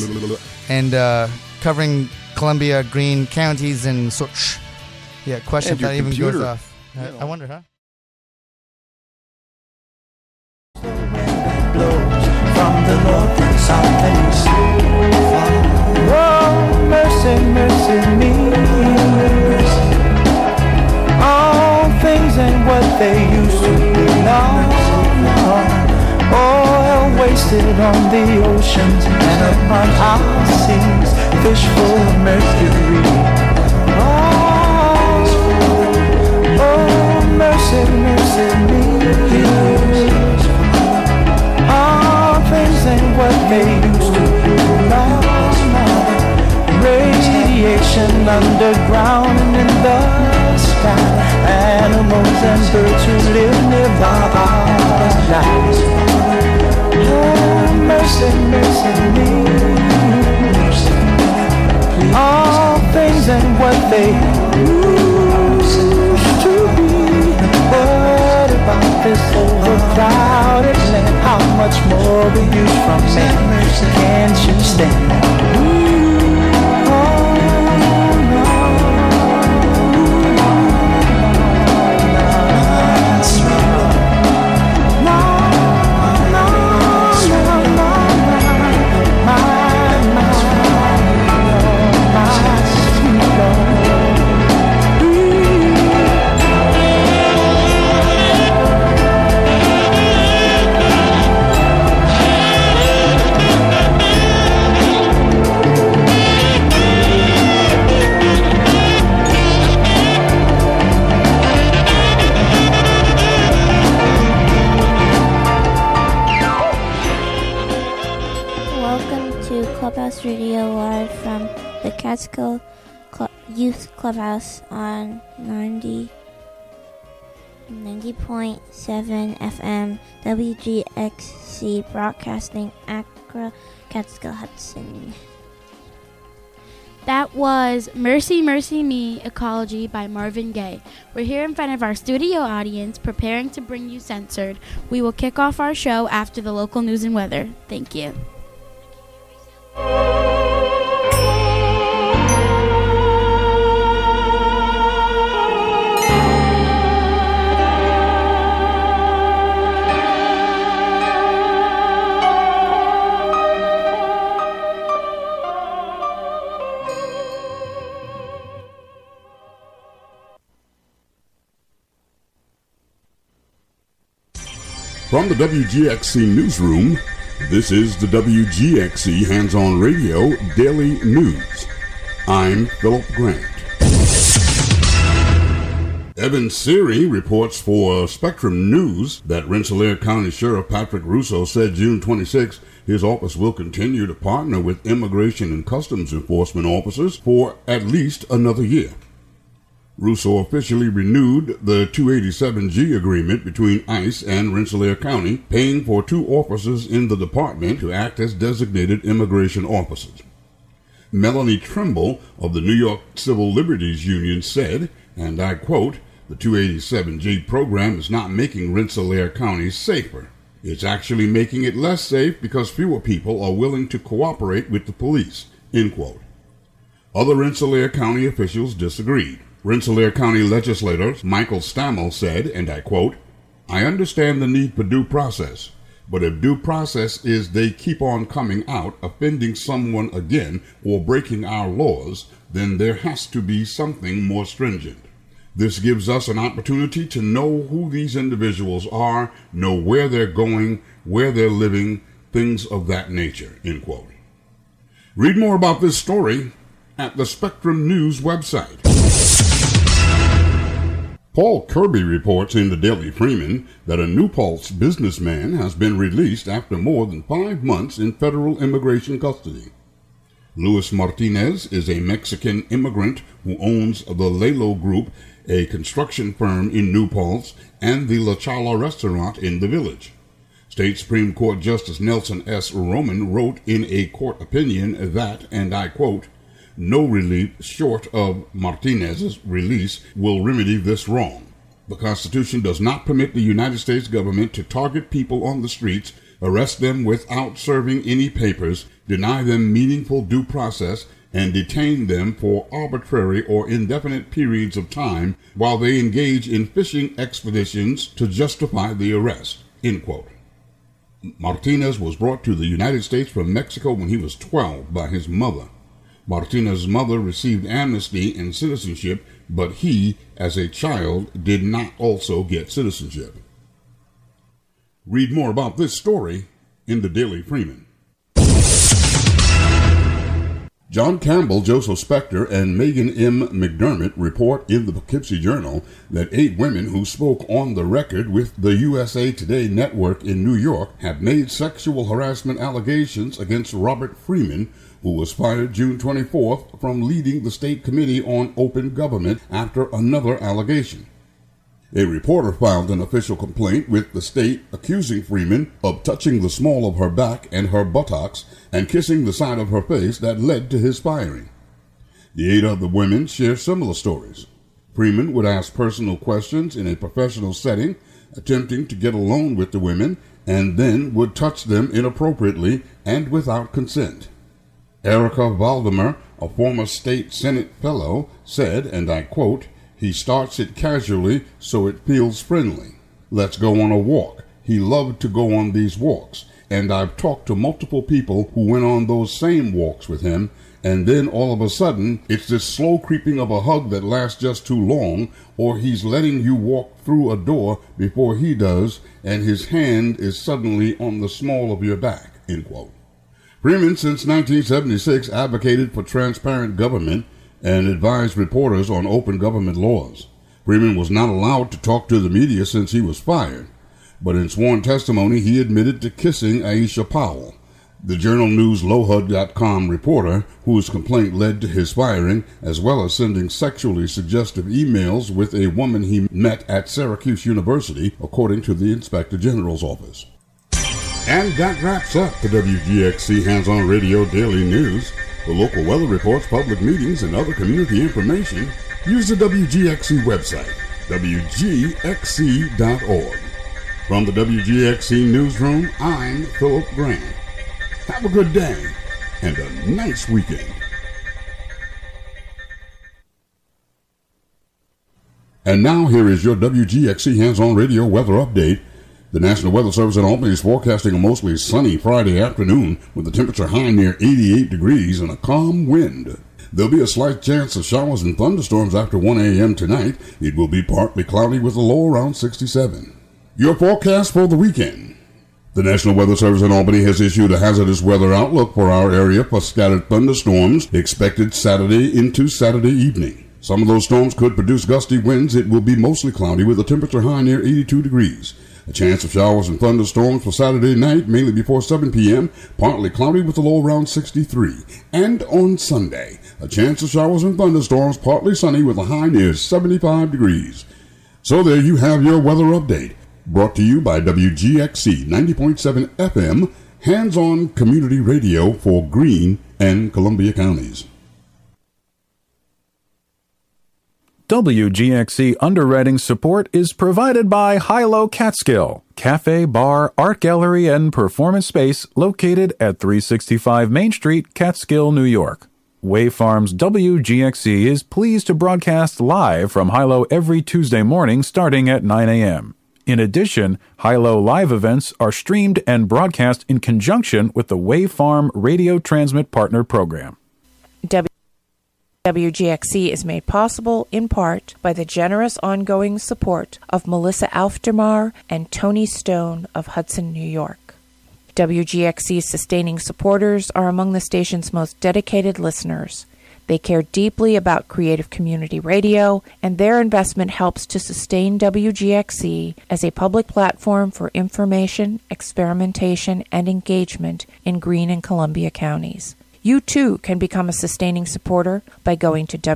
and covering Columbia, Greene counties and such. Yeah, question if that even goes off. I wonder, huh? From the north and south and east. Oh, mercy, mercy me. All things ain't what they used to be. No, no. Oil wasted on the oceans and upon our seas. Fish full of mercury. Oh, mercy, mercy me. All things ain't what they used to be. No, no. Radiation underground and in the sky. Animals and birds who live nearby are alive. Oh, mercy, mercy me. All things ain't what they used to be. What about this overcrowded land? How much more will you from me? Can't you stand? Radio live from the Catskill Youth Clubhouse on 90.7 FM WGXC, broadcasting Accra, Catskill, Hudson. That was Mercy, Mercy Me, Ecology by Marvin Gaye. We're here in front of our studio audience preparing to bring you Censored. We will kick off our show after the local news and weather. Thank you. From the WGXC newsroom, this is the WGXC Hands-On Radio Daily News. I'm Philip Grant. Evan Seary reports for Spectrum News that Rensselaer County Sheriff Patrick Russo said June 26 his office will continue to partner with Immigration and Customs Enforcement officers for at least another year. Russo officially renewed the 287G agreement between ICE and Rensselaer County, paying for 2 officers in the department to act as designated immigration officers. Melanie Trimble of the New York Civil Liberties Union said, and I quote, "The 287G program is not making Rensselaer County safer. It's actually making it less safe because fewer people are willing to cooperate with the police," end quote. Other Rensselaer County officials disagreed. Rensselaer County legislator Michael Stammel said, and I quote, "I understand the need for due process, but if due process is they keep on coming out, offending someone again, or breaking our laws, then there has to be something more stringent. This gives us an opportunity to know who these individuals are, know where they're going, where they're living, things of that nature," end quote. Read more about this story at the Spectrum News website. Paul Kirby reports in the Daily Freeman that a New Paltz businessman has been released after more than 5 months in federal immigration custody. Luis Martinez is a Mexican immigrant who owns the Lelo Group, a construction firm in New Paltz, and the La Chala restaurant in the village. State Supreme Court Justice Nelson S. Roman wrote in a court opinion that, and I quote, "No relief short of Martinez's release will remedy this wrong. The Constitution does not permit the United States government to target people on the streets arrest them without serving any papers, deny them meaningful due process, and detain them for arbitrary or indefinite periods of time while they engage in fishing expeditions to justify the arrest." End quote. Martinez was brought to the United States from Mexico when he was 12 by his mother. Martinez's mother received amnesty and citizenship, but he, as a child, did not also get citizenship. Read more about this story in the Daily Freeman. John Campbell, Joseph Spector, and Megan M. McDermott report in the Poughkeepsie Journal that 8 women who spoke on the record with the USA Today network in New York have made sexual harassment allegations against Robert Freeman, who was fired June 24th from leading the State Committee on Open Government after another allegation. A reporter filed an official complaint with the state accusing Freeman of touching the small of her back and her buttocks and kissing the side of her face that led to his firing. The 8 other women share similar stories. Freeman would ask personal questions in a professional setting, attempting to get alone with the women, and then would touch them inappropriately and without consent. Erica Valdemar, a former state Senate fellow, said, and I quote, "He starts it casually so it feels friendly. Let's go on a walk. He loved to go on these walks, and I've talked to multiple people who went on those same walks with him, and then all of a sudden, it's this slow creeping of a hug that lasts just too long, or he's letting you walk through a door before he does, and his hand is suddenly on the small of your back." End quote. Freeman, since 1976, advocated for transparent government and advised reporters on open government laws. Freeman was not allowed to talk to the media since he was fired, but in sworn testimony he admitted to kissing Aisha Powell, the Journal News LoHud.com reporter whose complaint led to his firing, as well as sending sexually suggestive emails with a woman he met at Syracuse University, according to the Inspector General's office. And that wraps up the WGXC Hands-On Radio Daily News. For local weather reports, public meetings, and other community information, use the WGXC website, WGXC.org. From the WGXC Newsroom, I'm Philip Grant. Have a good day and a nice weekend. And now here is your WGXC Hands-On Radio weather update. The National Weather Service in Albany is forecasting a mostly sunny Friday afternoon with a temperature high near 88 degrees and a calm wind. There'll be a slight chance of showers and thunderstorms after 1 a.m. tonight. It will be partly cloudy with a low around 67. Your forecast for the weekend. The National Weather Service in Albany has issued a hazardous weather outlook for our area for scattered thunderstorms expected Saturday into Saturday evening. Some of those storms could produce gusty winds. It will be mostly cloudy with a temperature high near 82 degrees. A chance of showers and thunderstorms for Saturday night, mainly before 7 p.m., partly cloudy with a low around 63. And on Sunday, a chance of showers and thunderstorms, partly sunny with a high near 75 degrees. So there you have your weather update, brought to you by WGXC 90.7 FM, hands-on community radio for Greene and Columbia counties. WGXC underwriting support is provided by Hilo Catskill, cafe, bar, art gallery, and performance space located at 365 Main Street, Catskill, New York. Wave Farms WGXC is pleased to broadcast live from Hilo every Tuesday morning starting at 9 a.m. In addition, Hilo live events are streamed and broadcast in conjunction with the Wave Farm Radio Transmit Partner Program. WGXC is made possible in part by the generous ongoing support of Melissa Aufdermar and Tony Stone of Hudson, New York. WGXC's sustaining supporters are among the station's most dedicated listeners. They care deeply about creative community radio, and their investment helps to sustain WGXC as a public platform for information, experimentation, and engagement in Greene and Columbia counties. You too can become a sustaining supporter by going to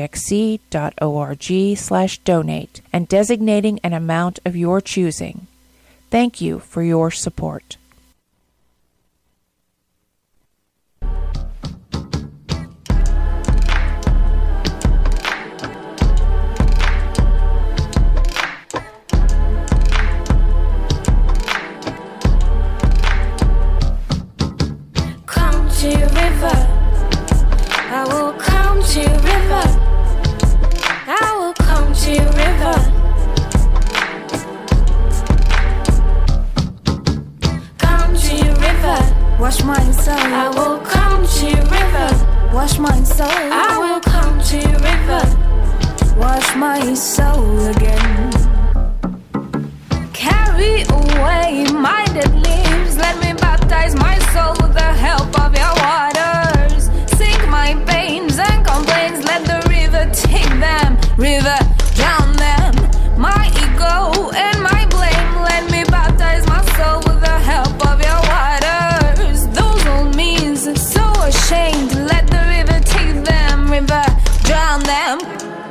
wgxc.org/donate and designating an amount of your choosing. Thank you for your support. wash my soul. I will come to your river, wash my soul again. Carry away my dead leaves, let me baptize my soul with the help of your waters. Sink my pains and complaints, let the river take them, river drown them. My ego and my blame, let me baptize my soul with the help of your waters. Those old means are so ashamed, let the river take them, river drown them.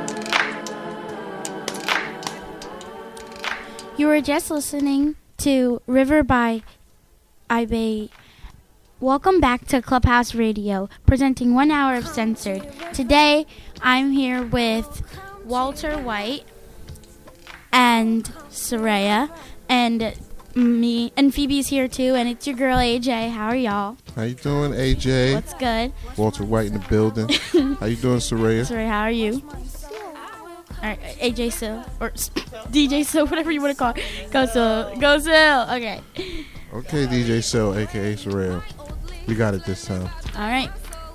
You were just listening to River by Ibe. Welcome back to Clubhouse Radio, presenting 1 hour of Censored. Today, I'm here with Walter White and Soraya, and me, and Phoebe's here too, and it's your girl AJ. How are y'all? How you doing, AJ? What's good? Walter White in the building. How you doing, Soraya? Soraya, how are you? All right, AJ Sil, or DJ Sil, whatever you want to call it. Go Sil. Go Sil. Okay. Okay, DJ Sil, a.k.a. Soraya. We got it this time. All right.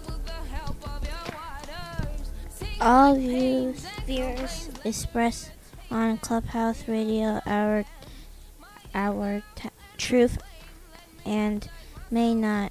All views expressed on Clubhouse Radio our truth and may not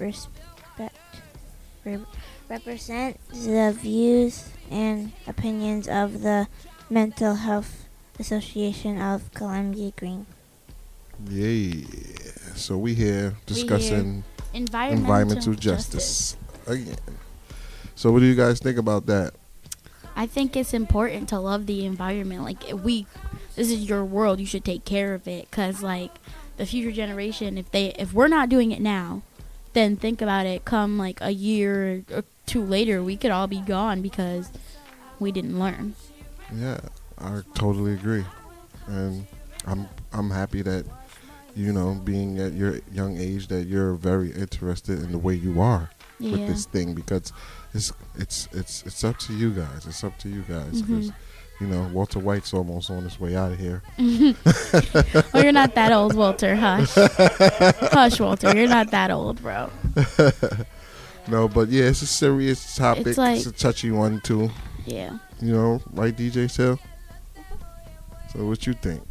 represent the views and opinions of the Mental Health Association of Columbia Green. Yeah. So we here discussing environmental justice again. So what do you guys think about that? I think it's important to love the environment. Like, this is your world, you should take care of it. Cause like the future generation, if we're not doing it now, then think about it. Come like a year or two later, we could all be gone because we didn't learn. Yeah, I totally agree, and I'm happy that, you know, being at your young age, that you're very interested in the way you are with this thing, because it's up to you guys. It's up to you guys, because you know, Walter White's almost on his way out of here. Well, you're not that old, Walter. Hush. Hush, Walter. You're not that old, bro. No, but yeah, it's a serious topic. It's a touchy one, too. Yeah. You know, right, DJ Sil? So what you think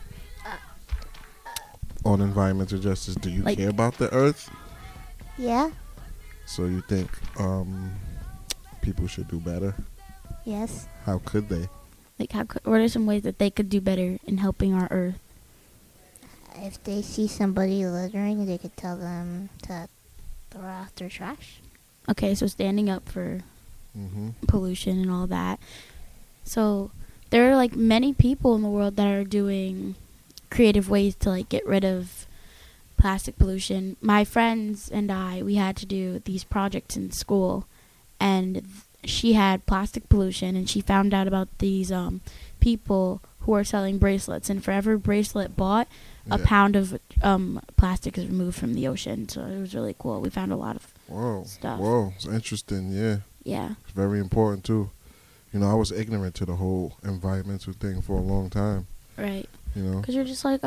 on environmental justice? Do you care about the earth? Yeah. So you think people should do better? Yes. How could they? Like, what are some ways that they could do better in helping our earth? If they see somebody littering, they could tell them to throw out their trash. Okay, so standing up for pollution and all that. So there are like many people in the world that are doing creative ways to like get rid of plastic pollution. My friends and I, we had to do these projects in school, and she had plastic pollution, and she found out about these people who are selling bracelets, and for every bracelet bought, a pound of plastic is removed from the ocean. So it was really cool. We found a lot of stuff. Whoa, it's interesting. Yeah, it's very important too. You know, I was ignorant to the whole environmental thing for a long time. Right. You know, because you're just like,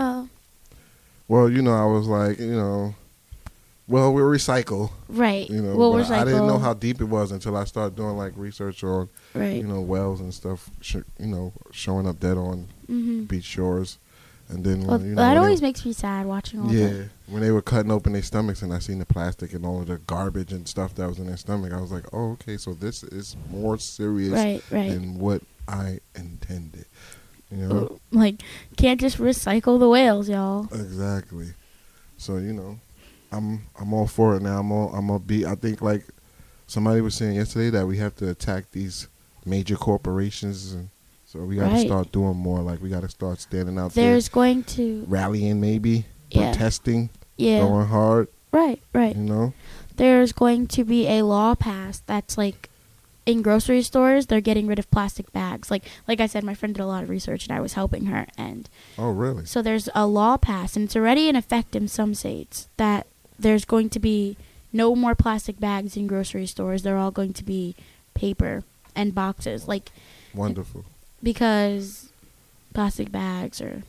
well, you know, I was like, you know, well, we recycle. Right. You know, we'll but recycle. I didn't know how deep it was until I started doing like research on, you know, wells and stuff. You know, showing up dead on beach shores, and then well, when, you know, that always makes me sad watching all that. Yeah, when they were cutting open their stomachs, and I seen the plastic and all of the garbage and stuff that was in their stomach, I was like, oh, okay, so this is more serious than what I intended. You know, like, can't just recycle the whales, y'all. Exactly. So, you know, I'm all for it now. I think like somebody was saying yesterday that we have to attack these major corporations, and so we got to start doing more. Like, we got to start standing out there. There's going to rallying, maybe protesting, Yeah. Going hard. Right, right. You know? There's going to be a law passed that's like, in grocery stores, they're getting rid of plastic bags. Like I said, my friend did a lot of research, and I was helping her. And oh, really? So there's a law passed, and it's already in effect in some states, that there's going to be no more plastic bags in grocery stores. They're all going to be paper and boxes. Like, wonderful. Because plastic bags are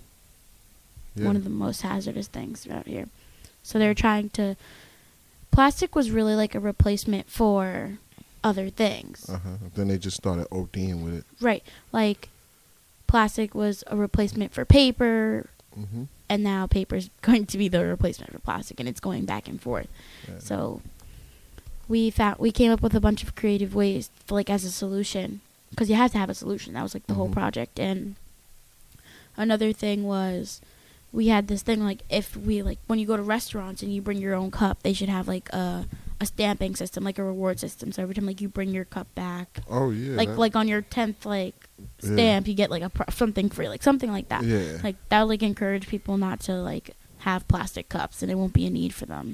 one of the most hazardous things out here. So they're trying to... Plastic was really like a replacement for other things. Then they just started ODing with it. Right. Like, plastic was a replacement for paper, and now paper's going to be the replacement for plastic, and it's going back and forth. Yeah. So we came up with a bunch of creative ways for, like, as a solution, because you have to have a solution. That was like the whole project. And another thing was, we had this thing, like, if we, like, when you go to restaurants and you bring your own cup, they should have, like, a stamping system, like a reward system. So every time, like, you bring your cup back, like on your 10th, like, stamp, you get, like, something free, like something like that. Yeah. Like, that would, like, encourage people not to, like, have plastic cups, and it won't be a need for them.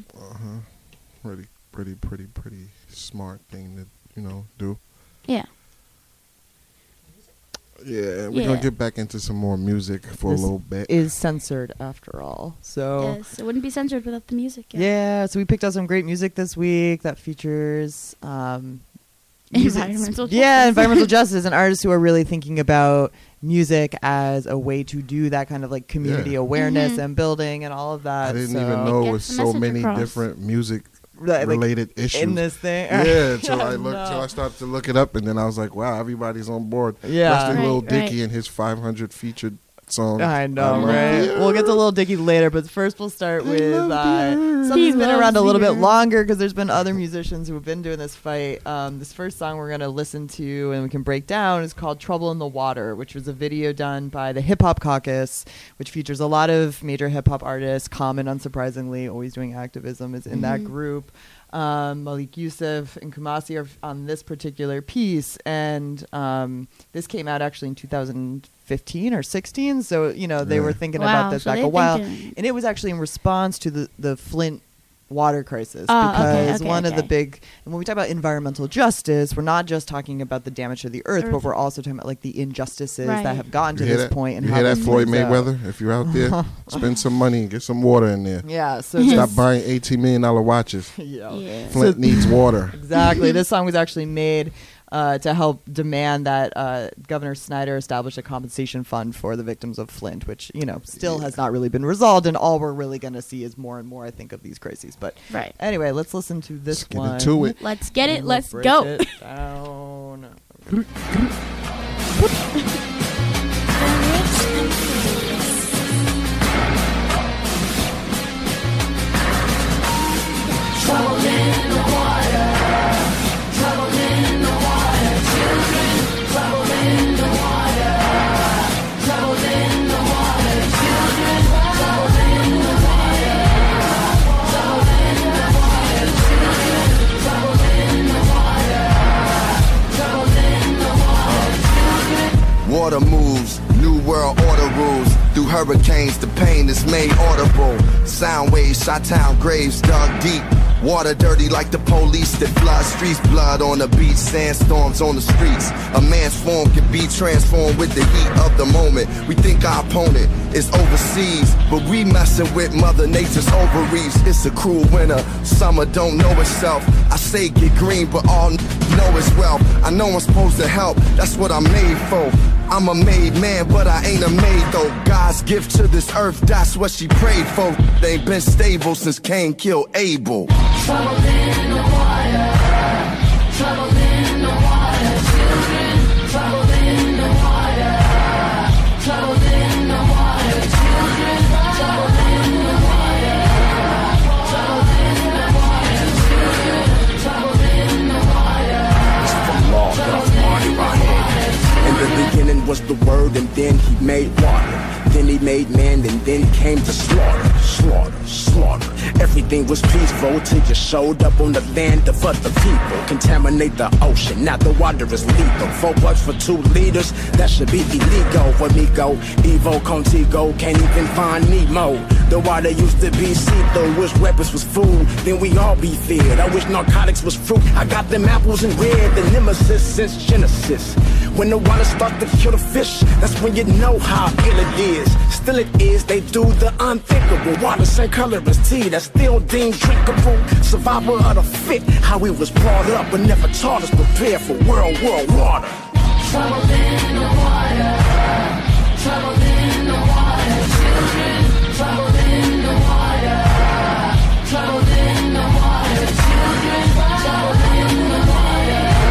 Pretty smart thing to do. Yeah. Yeah, we're gonna get back into some more music for a little bit. Is censored after all, so yes, it wouldn't be censored without the music. Yeah, so we picked out some great music this week that features environmental justice. Yeah, environmental justice, and artists who are really thinking about music as a way to do that kind of like community awareness and building and all of that. I didn't even know there was so many different music related issues in this thing. Yeah, till I started to look it up, and then I was like, wow, everybody's on board. Yeah, especially Lil Dicky and his 500 featured songs. I know, right? Yeah. We'll get to Lil Dicky later, but first we'll start with something's been around a little bit longer, because there's been other musicians who have been doing this fight. This first song we're going to listen to and we can break down is called Trouble in the Water, which was a video done by the Hip Hop Caucus, which features a lot of major hip hop artists. Common, unsurprisingly, always doing activism, is in that group. Malik Yusuf and Kumasi are on this particular piece, and this came out actually in 2015 or 16, so they were thinking about this back a while, and it was actually in response to the Flint water crisis, because one of the big, and when we talk about environmental justice, we're not just talking about the damage to the earth, but we're also talking about like the injustices that have gotten to this point. And you hear that, Floyd Mayweather? If you're out there, spend some money and get some water in there. Yeah, so stop buying $18 million watches. Flint needs water. Exactly. This song was actually made to help demand that Governor Snyder establish a compensation fund for the victims of Flint, which still has not really been resolved, and all we're really going to see is more and more, I think, of these crises. But anyway, let's listen to this one. Let's get into it. Let's get it. Let's go. It down. Trouble in the water. Trouble in the water. Children, trouble in the water. Trouble in the water. Children, trouble in the water. Trouble in the water. Children, trouble in the water. Trouble in the water. Children. Water moves, new world order rules. Through hurricanes, the pain is made audible. Sound waves, Chi-Town graves dug deep. Water dirty like the police that flood streets. Blood on the beach, sandstorms on the streets. A man's form can be transformed with the heat of the moment. We think our opponent is overseas, but we messing with Mother Nature's ovaries. It's a cruel winter, summer don't know itself. I say get green, but all know it's wealth. I know I'm supposed to help, that's what I'm made for. I'm a made man, but I ain't a maid though. God's gift to this earth, that's what she prayed for. They ain't been stable since Cain killed Abel. Trouble in the water. Trouble in the water. Children, trouble in the water. Trouble in the water. Children, trouble in the water. Trouble in the water. Children, trouble in the water. It's from law, Duff Marty right here. In the beginning was the word, and then he made water. Then he made man, and then came to slaughter, slaughter, slaughter. Everything was peaceful till you showed up on the land of other people. Contaminate the ocean, now the water is lethal. 4 bucks for 2 liters, that should be illegal. Amigo, Evo, Contigo, can't even find Nemo. The water used to be see-through, wish weapons was food, then we all be feared. I wish narcotics was fruit, I got them apples in red. The nemesis since Genesis. When the water starts to kill the fish, that's when you know how ill it is. Still it is, they do the unthinkable. Water same color as tea, that's still deemed drinkable. Survival of the fit, how we was brought up, but never taught us prepare for world water. Trouble in the water. Trouble in the water. Children, trouble in the water. Trouble in the water. Children, trouble in the water.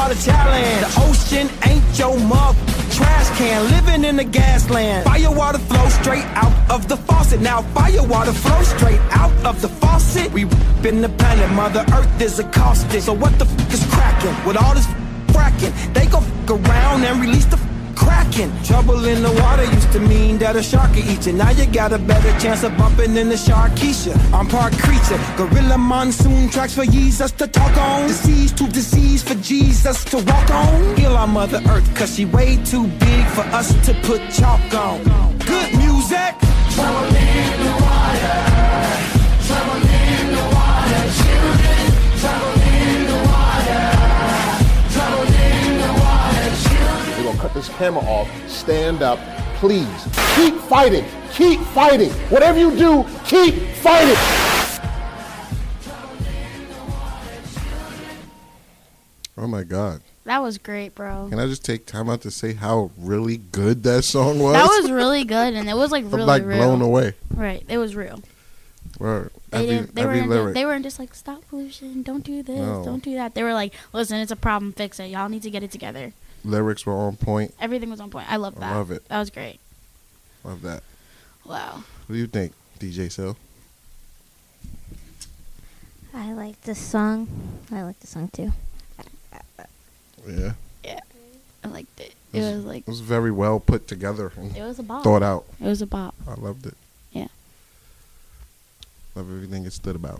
water challenge. The ocean ain't your mug. Trash can living in the gas land. Fire water flows straight out of the faucet. Now fire water flows straight out of the faucet. We been the planet, Mother Earth is a caustic. So what the fuck is cracking with all this fracking? They go fuck around and release the Kraken. Trouble in the water used to mean that a shark could eat you. Now you got a better chance of bumping than the Sharkeisha. I'm part creature, gorilla monsoon tracks for Jesus to talk on. Disease to disease for Jesus to walk on. Heal our Mother Earth, cause she way too big for us to put chalk on. Good music. Trouble in the water. Trouble in the water, children. Trouble in the water. Trouble in the water, children. We're gonna cut this camera off. Stand up, please. Keep fighting. Keep fighting. Whatever you do, keep fighting. Oh my God. That was great, bro. Can I just take time out to say how really good that song was? That was really good, and it was like really I'm like real. blown away. Right, it was real. Word. They Every lyric. weren't just like, stop pollution, don't do this, No. don't do that. They were like, listen, it's a problem, fix it. Y'all need to get it together. Lyrics were on point. Everything was on point. I love that. I love it. That was great. Love that. Wow. What do you think, DJ Sil? I like this song. I like the song too. Yeah. Yeah. I liked it. It was like... It was very well put together. And it was a bop. thought out. It was a bop. I loved it. Yeah. Love everything it stood about.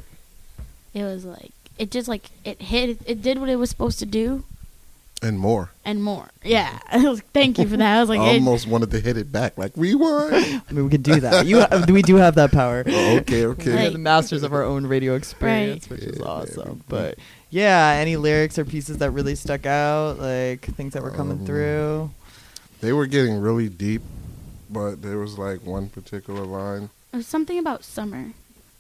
It was like... It just like... It hit... It did what it was supposed to do. And more. And more. Yeah. Thank you for that. I was like... I almost wanted to hit it back. Like, rewind. I mean, we can do that. We do have that power. Oh, okay. We're the masters of our own radio experience, which is awesome. But yeah, any lyrics or pieces that really stuck out, like things that were coming through? They were getting really deep, but there was like one particular line. It was something about summer.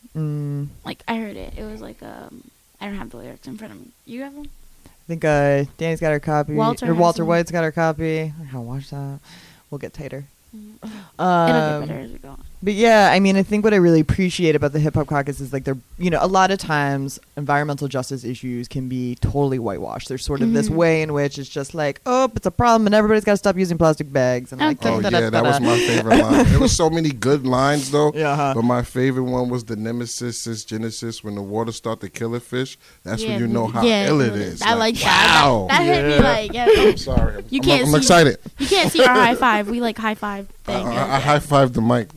Mm. Like, I heard it. It was like, I don't have the lyrics in front of me. You have them? I think Danny's got her copy. Walter White's got her copy. I gotta watch that. We'll get tighter. It'll get better as we go on. But yeah, I mean, I think what I really appreciate about the Hip Hop Caucus is like they're, a lot of times environmental justice issues can be totally whitewashed. There's sort of this way in which it's just like, oh, it's a problem and everybody's got to stop using plastic bags. And like, oh yeah, that was my favorite line. There was so many good lines though. Yeah. But my favorite one was the nemesis is Genesis. When the water start to kill a fish, that's when you know how ill it is. I like that. Wow. That hit me like. Yeah. I'm sorry. I'm excited. You can't see our high five. We like high five thing. I high fived the mic.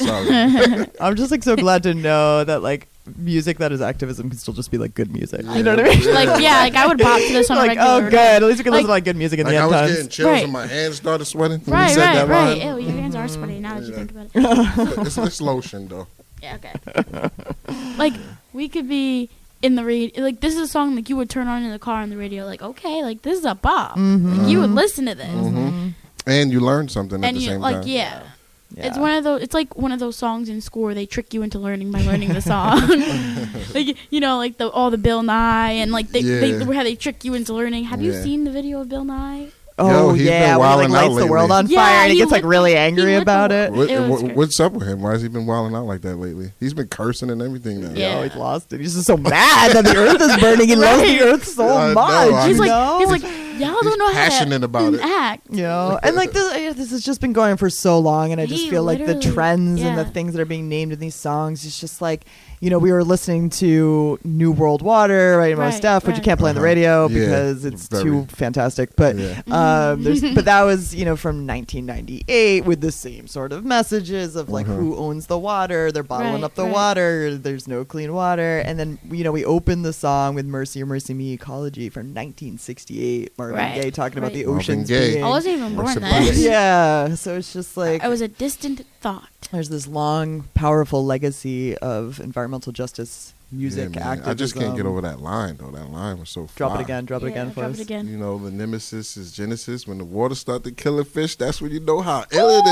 Sorry. I'm just like so glad to know that like music that is activism can still just be like good music. You know what I mean? Like I would bop to this on like, a regular. Oh, good. At least we can listen to like good music in the end I was times. getting chills and my hands started sweating. When Right. you said that line. Ew, your hands are sweaty now that you think about it. It's lotion though. Yeah. Okay. Like we could be in the radio. Like this is a song like you would turn on in the car on the radio. Like okay, like this is a bop. Mm-hmm. Like you would listen to this. Mm-hmm. And you learn something at the same like, time. Yeah. Yeah. It's one of those. It's like one of those songs in school where they trick you into learning by learning the song. Like like all the Bill Nye and like how they trick you into learning. Have you seen the video of Bill Nye? Oh yeah, when he like lights the world on fire and he gets like really angry about it. What's up with him? Why has he been wilding out like that lately? He's been cursing and everything now. Yeah, he's lost it. He's just so mad that the earth is burning. He loves the earth so much. He's like, y'all don't know passionate how to about it. act. And like this has just been going for so long, and I just feel like the trends and the things that are being named in these songs. It's just like. We were listening to New World Water, right, Mos Def, which you can't play on the radio because it's too fantastic. But but that was from 1998 with the same sort of messages of like who owns the water, they're bottling up the water, there's no clean water, and then we opened the song with Mercy or Mercy Me Ecology from 1968. Marvin Gaye talking about the oceans. I wasn't even born then. Yeah, so it's just like I was a distant thought. There's this long, powerful legacy of environmental justice music activism. I just can't get over that line, though. That line was so fly. Drop it again for us. It again. The nemesis is Genesis. When the water start to kill a fish, that's when you know how ill it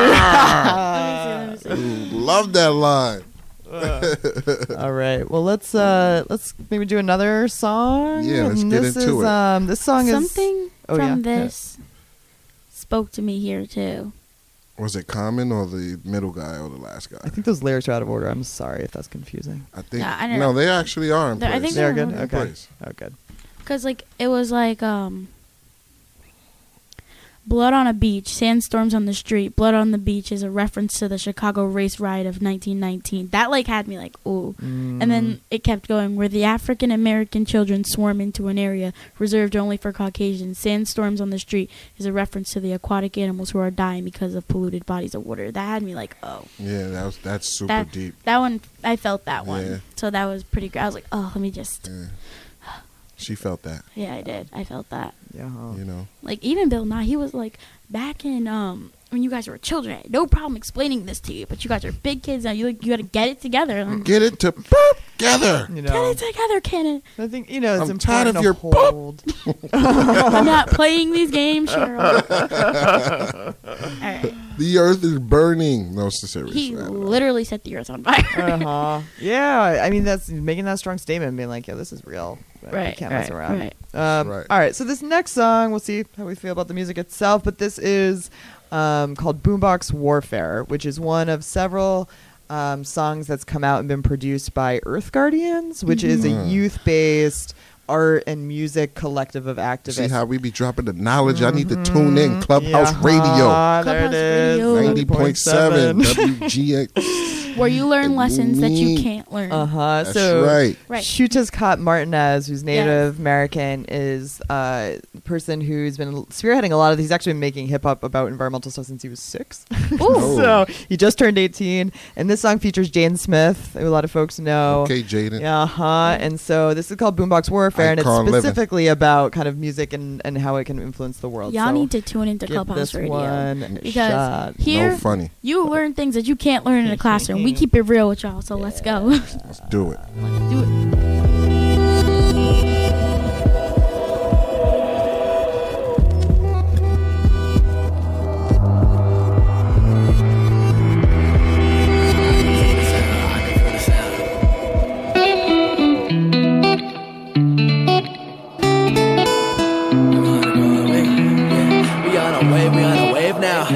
is. Let me see. Love that line. All right. Well, let's maybe do another song. Yeah, let's get into it. This song something from this spoke to me here too. Was it Common or the middle guy or the last guy? I think those lyrics are out of order. I'm sorry if that's confusing. I think no, they actually are in place. I think they're good. In Okay. place. Oh, good. Because, like, it was like, Blood on a Beach, Sandstorms on the Street, Blood on the Beach is a reference to the Chicago race riot of 1919. That, like, had me like, ooh. And then it kept going, where the African-American children swarm into an area reserved only for Caucasians. Sandstorms on the Street is a reference to the aquatic animals who are dying because of polluted bodies of water. That had me like, oh. Yeah, that's super deep. That one, I felt that one. Yeah. So that was pretty great. I was like, oh, let me just... Yeah. She felt that. Yeah, I did. I felt that. Yeah. You know. Like, even Bill Nye, he was like, back in, when you guys were children, I had no problem explaining this to you, but you guys are big kids now. You got to get it together. Get it together. You know. Get it together, Cannon. I think, you know, it's I'm tired of your hold. I'm not playing these games, Cheryl. All right. The earth is burning. No, it's serious. He literally set the earth on fire. Yeah, I mean, that's making that strong statement, being like, yeah, this is real. Right. We can't mess around. Right. All right, so this next song, we'll see how we feel about the music itself, but this is called Boombox Warfare, which is one of several songs that's come out and been produced by Earth Guardians, which is a youth-based art and music collective of activists. See how we be dropping the knowledge? I need to tune in. Clubhouse Radio. There it is. 90.7 WGX. Where you learn lessons that you can't learn. That's so right. Shutaskat Martinez, who's Native American, is a person who's been spearheading a lot of these. He's actually been making hip hop about environmental stuff since he was 6. So he just turned 18. And this song features Jaden Smith, who a lot of folks know. Okay, Jaden. And so this is called Boombox Warfare, and it's specifically about kind of music and how it can influence the world. Y'all need to tune into Clubhouse Radio. Because here, you learn things that you can't learn in a classroom. We keep it real with y'all, so let's go. Let's do it. Let's do it. We on a wave now.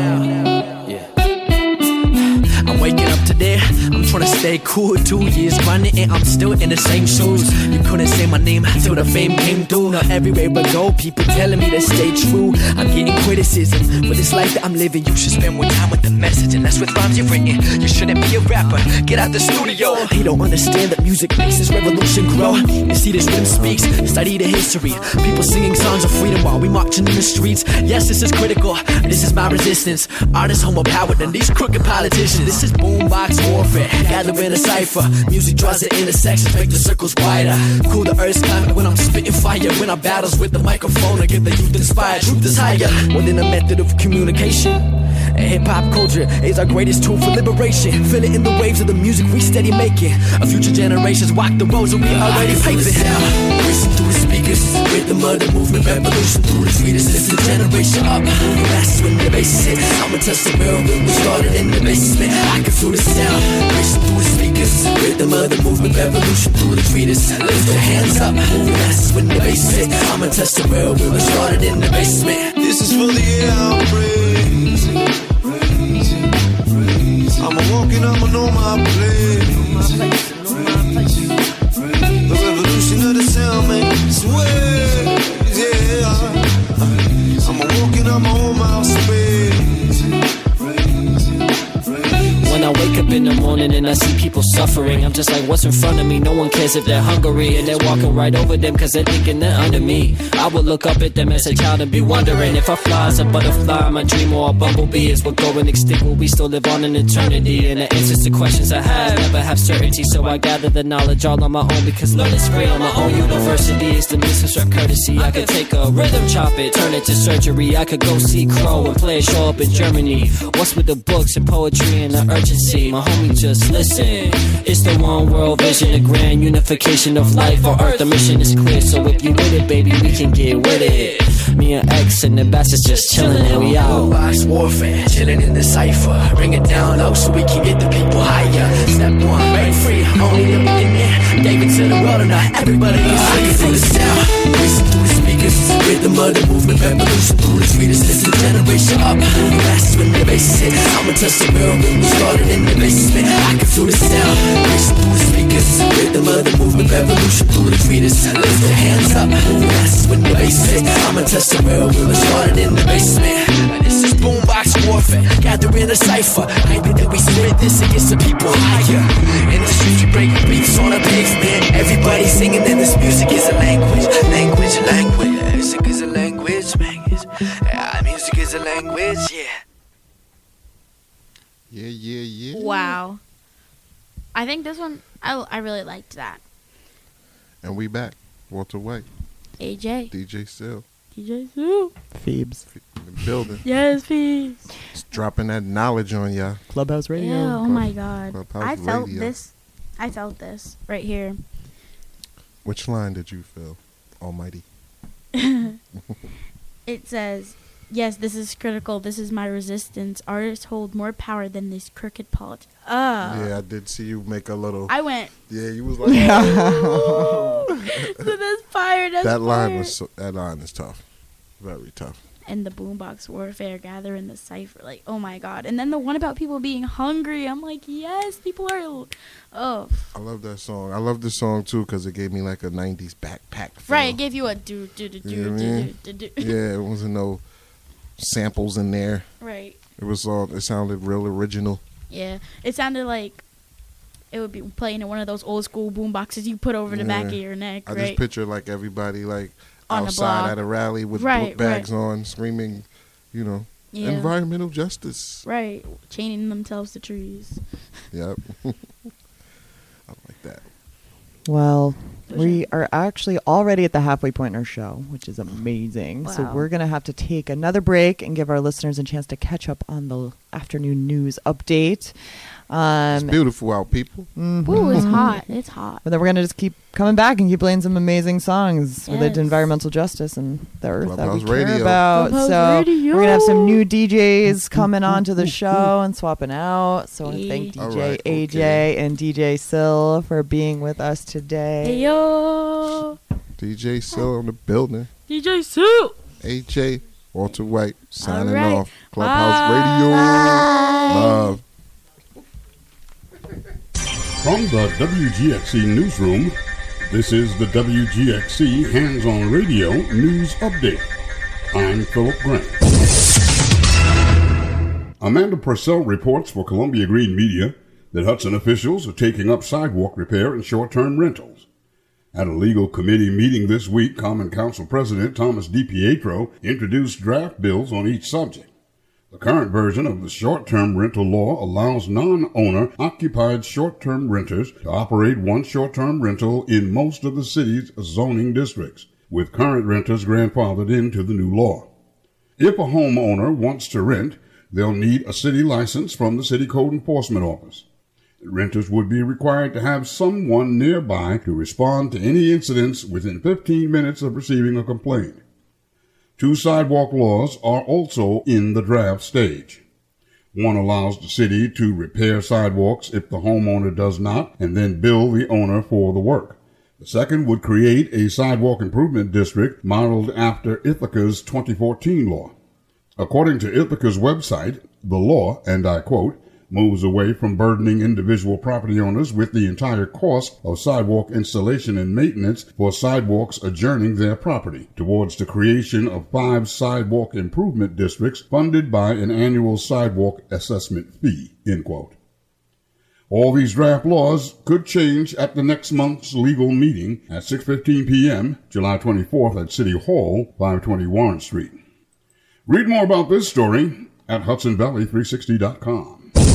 I'm waking up today. I'm trying to stay cool. 2 years grinding and I'm still in the same shoes. You couldn't say my name till the fame came through. Now everywhere I go, people telling me to stay true. I'm getting criticism for this life that I'm living. You should spend more time with the message, and that's with rhymes you've written. You shouldn't be a rapper, get out the studio. They don't understand that music makes this revolution grow. You see, this rhythm speaks, study the history. People singing songs of freedom while we marching in the streets. Yes, this is critical, this is my resistance. Artists homo powered than these crooked politicians. This is boombox warfare, gather in a cipher. Music draws the intersections, make the circles wider. Cool the earth's climate when I'm spitting fire. When I battles with the microphone, I get the youth inspired. Truth is higher, more than a method of communication. And hip-hop culture is our greatest tool for liberation. Feel it in the waves of the music we steady making. Our future generations walk the roads that we already paving. Racing through the speakers, rhythm of the movement, revolution through the tweeters. This is a generation up, moving masses when the bass hit. I'ma touch the world when we started in the basement. I can feel the sound, racing through the speakers, rhythm of the movement, revolution through the tweeters. Lift your hands up, moving masses when the bass hit. I'ma touch the world when we started in the basement. This is for the air I'm praising. I'ma walk and I'ma know my place. The revolution of the sound makes waves, yeah. I'ma walk and I'ma hold my space. When I wake up in the morning and I see people suffering, I'm just like, what's in front of me? No one cares if they're hungry, and they're walking right over them cause they're thinking they're under me. I would look up at them as a child and be wondering if I fly as a butterfly, my dream, or a bumblebee. Is what going extinct, will we still live on in eternity? And the answers to questions I have never have certainty, so I gather the knowledge all on my own because learning's free on my own university. Is the misconstruct courtesy. I could take a rhythm, chop it, turn it to surgery. I could go see Crow and play a show up in Germany. What's with the books and poetry and the urgency? My homie, just listen. It's the one world vision, the grand unification of life on earth. The mission is clear, so if you with it, baby, we can get with it. Me and X and the bastards just chilling and we out. Boombox warfare, chilling in the cipher. Bring it down low so we can get the people higher. Step 1, break free, only the millionaire. Gave it to the world and now everybody is singing for the sound. Racing through the speakers, rhythm of the movement, revolution through the tweeters. This is a generation up, moving masses when the bass hit. I'ma touch the world when we started in the basement. I can feel the sound, racing through the speakers, rhythm of the movement, revolution through the tweeters. Lift your hands up, moving masses I'ma test the real. We was started in the basement. This is boombox warfare. Gathering a cipher. I think that we spit this against the people higher. In the streets we break beats on the pavement. Everybody singing and this music is a language. Music is a language, man. Music is a language, yeah. Yeah. Wow. I think this one, I really liked that. And we back. Walter White. AJ. DJ Sil. Phoebes. In the building. Yes, Phoebes. Just dropping that knowledge on y'all. Clubhouse Radio. Yeah, oh my God. Clubhouse I felt Radio. this. I felt this right here. Which line did you feel, Almighty? It says, yes, this is critical. This is my resistance. Artists hold more power than this crooked politics. Yeah, I did see you make a little. I went. Yeah, you was like. So that's fire. That's that line fire. was. That line is tough. Very tough. And the boombox warfare, gather in the cipher. Like, oh my God. And then the one about people being hungry. I'm like, yes, people are. Oh. I love that song. I love this song too because it gave me like a '90s backpack feel. Right, it gave you a do. Yeah, it wasn't no samples in there. Right. It was all. It sounded real original. Yeah, it sounded like it would be playing in one of those old school boom boxes you put over the back of your neck, I right? just picture like everybody like on outside at a rally with book bags on, screaming, environmental justice. Right, chaining themselves to trees. Yep. I like that. Well, we are actually already at the halfway point in our show, which is amazing. Wow. So we're going to have to take another break and give our listeners a chance to catch up on the afternoon news update. It's beautiful out, people. Mm-hmm. Ooh, it's hot. It's hot. But then we're going to just keep coming back and keep playing some amazing songs related to environmental justice and the earth Clubhouse that we care Radio. about. Clubhouse so Radio. we're going to have some new DJs coming onto the show and swapping out. So I want to thank DJ AJ and DJ Sil for being with us today. Hey, yo. DJ Sil on the building. DJ Sil. AJ, Walter White, signing right. off. Clubhouse Radio. Love. From the WGXC Newsroom, this is the WGXC Hands-On Radio News Update. I'm Philip Grant. Amanda Purcell reports for Columbia Green Media that Hudson officials are taking up sidewalk repair and short-term rentals. At a legal committee meeting this week, Common Council President Thomas DiPietro introduced draft bills on each subject. The current version of the short-term rental law allows non-owner occupied short-term renters to operate one short-term rental in most of the city's zoning districts, with current renters grandfathered into the new law. If a homeowner wants to rent, they'll need a city license from the City Code Enforcement Office. Renters would be required to have someone nearby to respond to any incidents within 15 minutes of receiving a complaint. 2 sidewalk laws are also in the draft stage. One allows the city to repair sidewalks if the homeowner does not, and then bill the owner for the work. The second would create a sidewalk improvement district modeled after Ithaca's 2014 law. According to Ithaca's website, the law, and I quote, moves away from burdening individual property owners with the entire cost of sidewalk installation and maintenance for sidewalks adjoining their property towards the creation of 5 sidewalk improvement districts funded by an annual sidewalk assessment fee, end quote. All these draft laws could change at the next month's legal meeting at 6:15 p.m., July 24th at City Hall, 520 Warren Street. Read more about this story at HudsonValley360.com.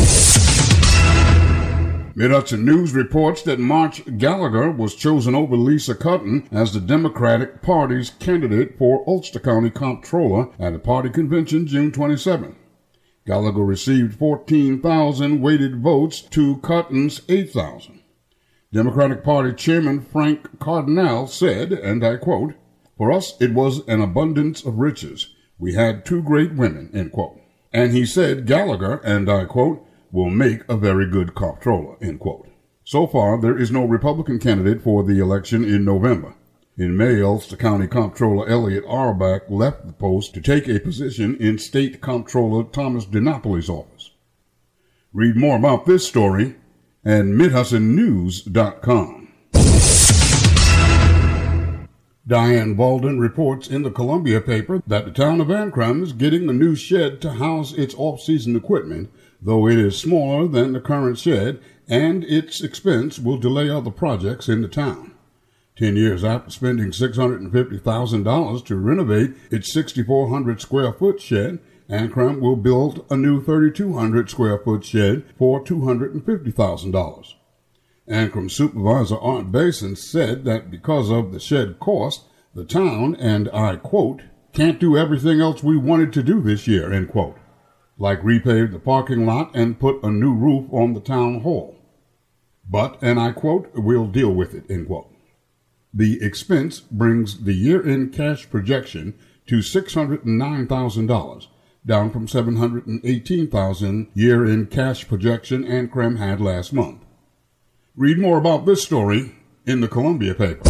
Mid-Hudson News reports that March Gallagher was chosen over Lisa Cutton as the Democratic Party's candidate for Ulster County Comptroller at a party convention June 27. Gallagher received 14,000 weighted votes to Cutton's 8,000. Democratic Party Chairman Frank Cardinal said, and I quote, "For us it was an abundance of riches. We had 2 great women," end quote. And he said Gallagher, and I quote, "will make a very good comptroller," end quote. So far, there is no Republican candidate for the election in November. In May, Ulster County Comptroller Elliot Auerbach left the post to take a position in State Comptroller Thomas DiNapoli's office. Read more about this story at MidHudsonNews.com. Diane Walden reports in the Columbia paper that the town of Ancram is getting a new shed to house its off-season equipment, though it is smaller than the current shed, and its expense will delay other projects in the town. 10 years after spending $650,000 to renovate its 6,400 square foot shed, Ancram will build a new 3,200 square foot shed for $250,000. Ancram Supervisor Art Basin said that because of the shed cost, the town, and I quote, can't do everything else we wanted to do this year, end quote, like repave the parking lot and put a new roof on the town hall. But, and I quote, we'll deal with it, end quote. The expense brings the year-end cash projection to $609,000, down from $718,000 year-end cash projection Ancram had last month. Read more about this story in the Columbia paper.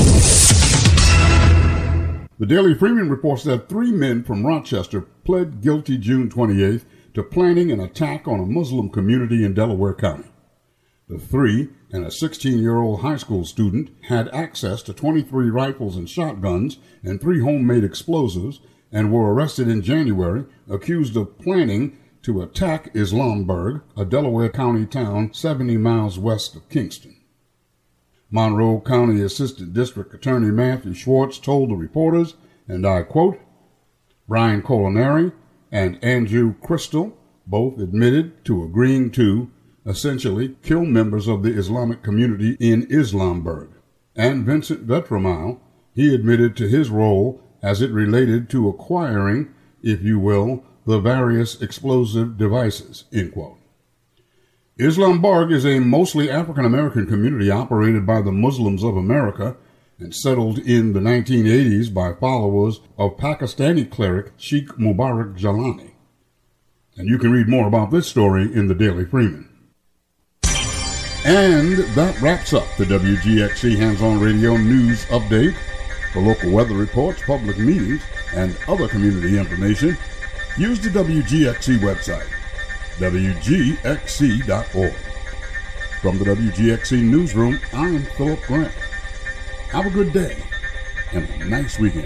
The Daily Freeman reports that 3 men from Rochester pled guilty June 28th to planning an attack on a Muslim community in Delaware County. The 3 and a 16-year-old high school student had access to 23 rifles and shotguns and 3 homemade explosives and were arrested in January, accused of planning to attack Islamburg, a Delaware County town 70 miles west of Kingston. Monroe County Assistant District Attorney Matthew Schwartz told the reporters, and I quote, Brian Colinari and Andrew Crystal both admitted to agreeing to essentially kill members of the Islamic community in Islamburg. And Vincent Vetramile, he admitted to his role as it related to acquiring, if you will, the various explosive devices, end quote. Islamburg is a mostly African-American community operated by the Muslims of America and settled in the 1980s by followers of Pakistani cleric Sheikh Mubarak Jalani. And you can read more about this story in the Daily Freeman. And that wraps up the WGXC Hands-On Radio News Update. For local weather reports, public meetings, and other community information, use the WGXC website, WGXC.org. From the WGXC Newsroom, I'm Philip Grant. Have a good day and a nice weekend.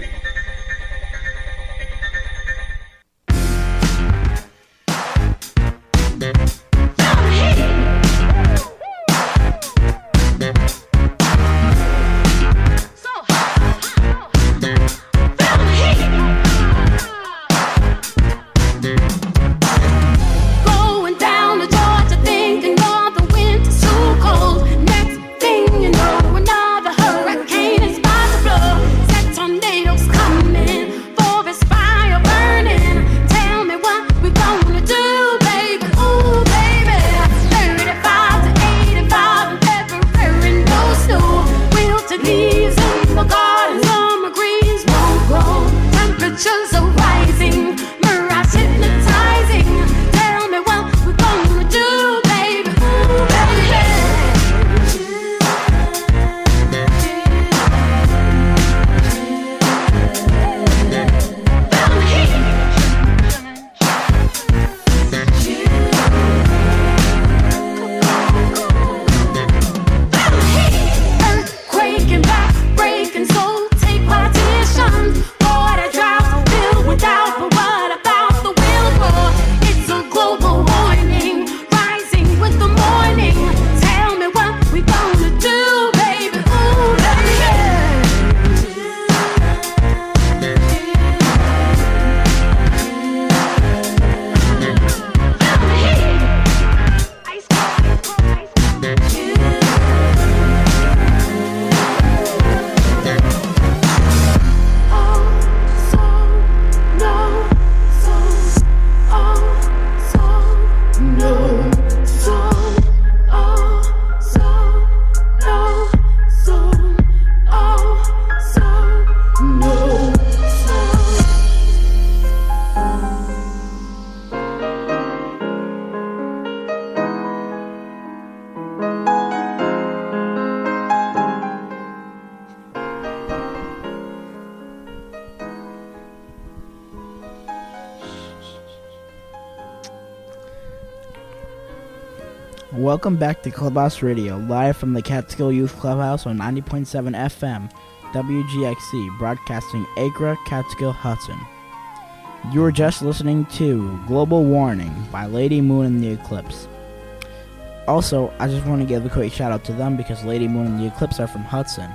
Welcome back to Clubhouse Radio, live from the Catskill Youth Clubhouse on 90.7 FM. WGXC, broadcasting Acre, Catskill, Hudson. You were just listening to Global Warning by Lady Moon and the Eclipse. Also, I just want to give a quick shout out to them because Lady Moon and the Eclipse are from Hudson.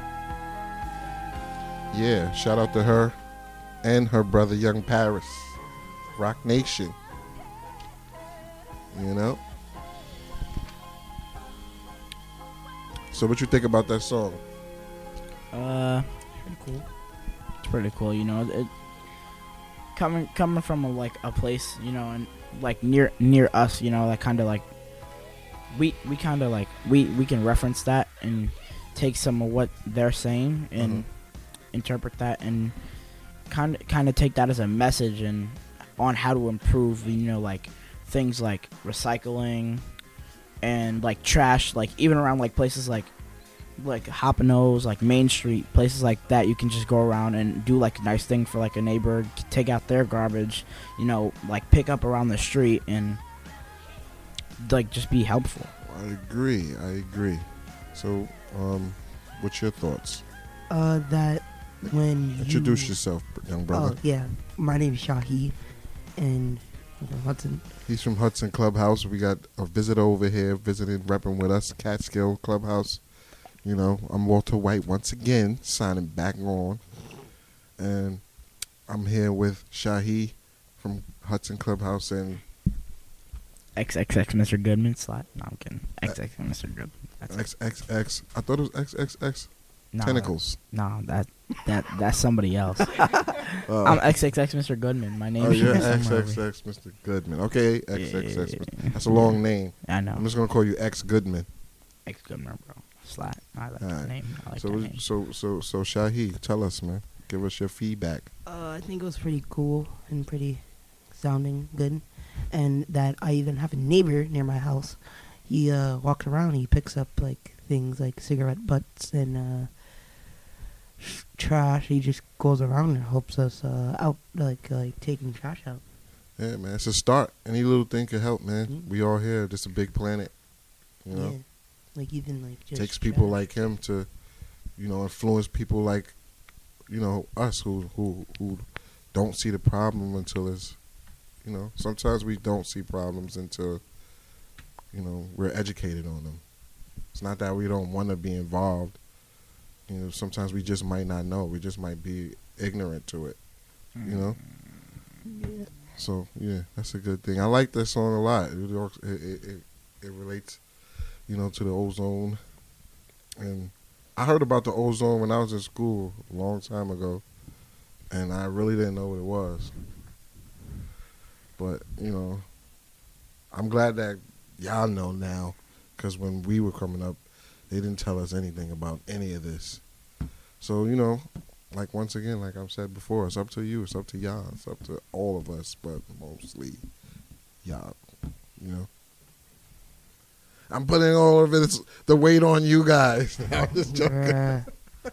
Yeah, shout out to her and her brother Young Paris. Rock Nation. You know? So what you think about that song? Pretty cool. It's pretty cool, you know. It coming from a place, you know, and like near us, you know, that kind of like we kind of like we can reference that and take some of what they're saying and interpret that and kind of take that as a message and on how to improve, you know, like things like recycling and like trash, like even around like places like Hoppano's, like Main Street, places like that. You can just go around and do like a nice thing for like a neighbor, take out their garbage, you know, like pick up around the street and like just be helpful. I agree. So, what's your thoughts? That when introduce yourself, young brother. Oh yeah, my name is Shahi, and I'm from Hudson. He's from Hudson Clubhouse. We got a visitor over here visiting, repping with us, Catskill Clubhouse. You know, I'm Walter White once again, signing back on, and I'm here with Shahi from Hudson Clubhouse and XXX Mr. Goodman slot. No, I'm kidding. XXX Mr. Goodman. That's XXX. I thought it was XXX. No, Tentacles. No, that's somebody else. I'm XXX Mr. Goodman. My name is XXX Mr. Goodman. Okay, XXX. Yeah. That's a long name. I know. I'm just gonna call you X Goodman. X Goodman, bro. Slat. I like that name. I like that name. So Shahi, tell us, man. Give us your feedback. I think it was pretty cool and pretty sounding good, and that I even have a neighbor near my house. He walks around. He picks up like things like cigarette butts and trash. He just goes around and helps us out, like taking trash out. Yeah, man. It's a start. Any little thing can help, man. Mm-hmm. We all here. Just a big planet. You know. Yeah. Like even like just takes people like him to, you know, influence people like, you know, us who don't see the problem until it's, you know, sometimes we don't see problems until, you know, we're educated on them. It's not that we don't want to be involved. You know, sometimes we just might not know. We just might be ignorant to it. You know. Yeah. So yeah, that's a good thing. I like that song a lot. It relates, you know, to the ozone. And I heard about the ozone when I was in school a long time ago, and I really didn't know what it was. But, you know, I'm glad that y'all know now, because when we were coming up, they didn't tell us anything about any of this. So, you know, like once again, like I've said before, it's up to you, it's up to y'all, it's up to all of us, but mostly y'all, you know. I'm putting all of it, the weight on you guys. I'm just joking.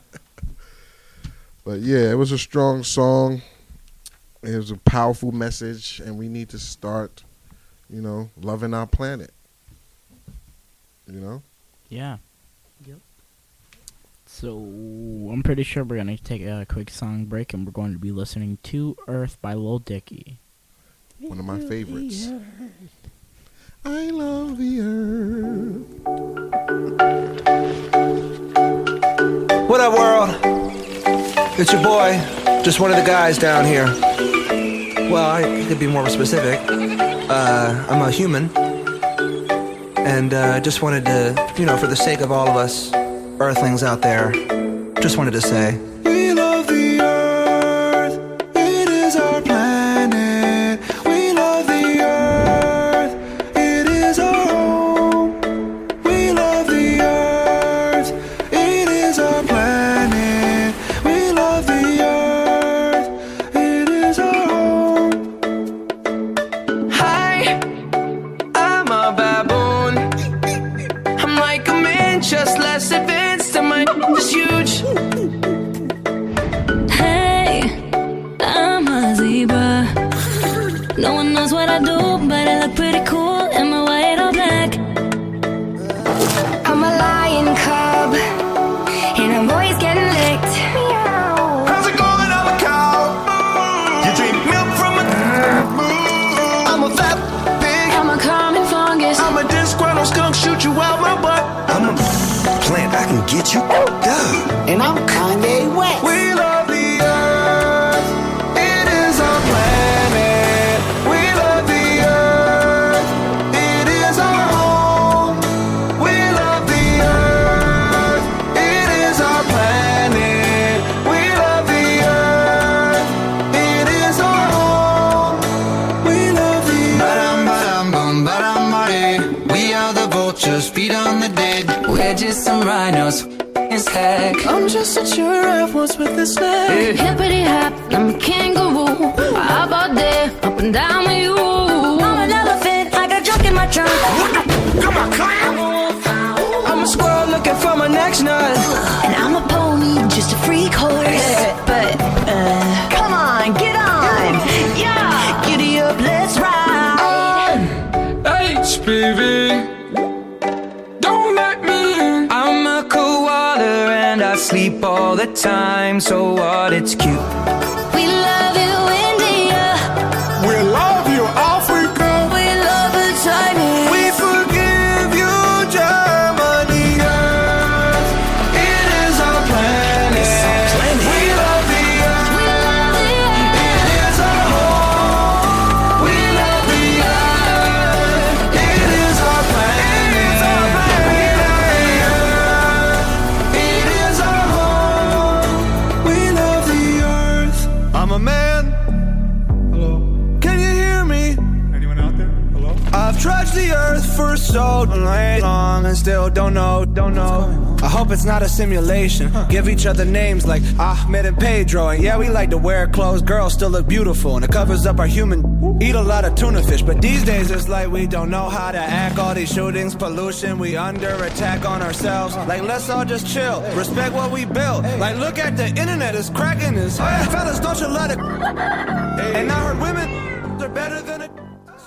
But yeah, it was a strong song. It was a powerful message, and we need to start, you know, loving our planet. You know? Yeah. Yep. So I'm pretty sure we're going to take a quick song break, and we're going to be listening to Earth by Lil Dicky. One of my favorites. I love the earth. What up, world? It's your boy, just one of the guys down here. Well, I could be more specific. I'm a human. And just wanted to, you know, for the sake of all of us earthlings out there, just wanted to say, we love the earth. It is our planet. We love the earth. It is our home. We love the earth. It is our planet. We love the earth. It is our home. Hi, I'm a baboon. I'm like a man, just less advanced, and my is huge. Hey, I'm a zebra. No one knows what I do, but I look pretty cool in my white or black. I'm a lion cub, and I'm always getting licked. vultures feed on the dead. We're just some rhinos. It's heck. I'm just a giraffe, what's with this neck? Hippity hop, I'm a kangaroo. How about that? Up and down with you. I'm an elephant, I got junk in my trunk. Come on, clown! I'm a squirrel looking for my next nut. And I'm a pony, just a freak horse. But, come on, get on! Yeah! Giddy up, let's ride! HPV. Don't let me in. I'm a koala and I sleep all the time. So what? It's cute. We love you, India. We love you, Africa. We love the Chinese. We forgive you, Germany. It is our planet. We love the earth. It is our home. We love the earth. It is our planet. We love the earth. It is our home. We love the earth. I'm a man. Hello. Can you hear me? Anyone out there? Hello. I've trudged the earth for so long and still don't know. I hope it's not a simulation. Give each other names like Ahmed and Pedro. And yeah, we like to wear clothes. Girls still look beautiful and it covers up our human. Eat a lot of tuna fish, but these days it's like we don't know how to act. All these shootings, pollution, we under attack on ourselves. Like let's all just chill, respect what we built. Like look at the internet, it's cracking this. Fellas, don't you let it. And I heard women, they're better than it.